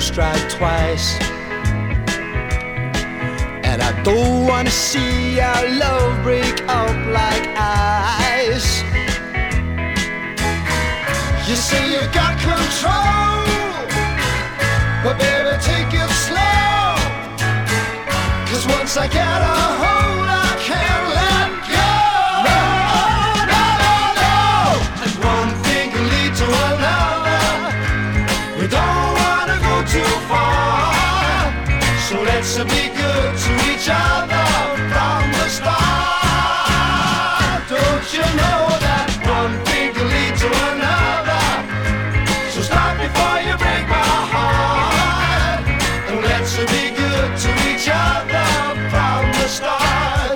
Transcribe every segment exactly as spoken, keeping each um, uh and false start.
strike twice. And I don't wanna see our love break up like ice. You say you got control, but baby take it slow. Cause once I get a hold I can't let go. No, no, no, no. And one thing can lead to another. We don't wanna go too far, so let's be good to each other from the start. Don't you know that one thing can lead to another? So stop before you break my heart, and let's be good to each other from the start.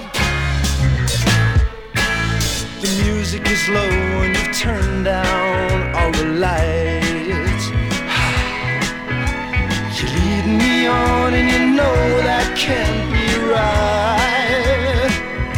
The music is low and you've turned down all the lights. You're leading me on and you know that can't be right.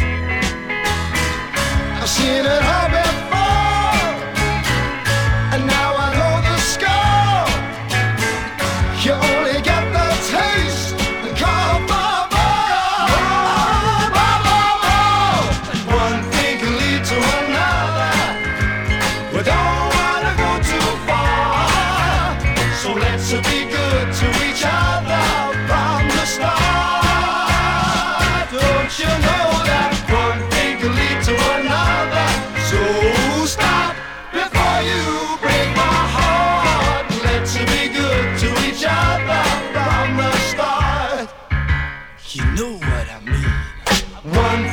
I've seen it all before, and now I know the score. You only get the taste and come for more, more, more, more. And one thing can lead to another. We don't wanna go too far, so let's be good to each other from the start. Don't you know that one thing can lead to another? So stop before you break my heart. Let's be good to each other from the start. You know what I mean. One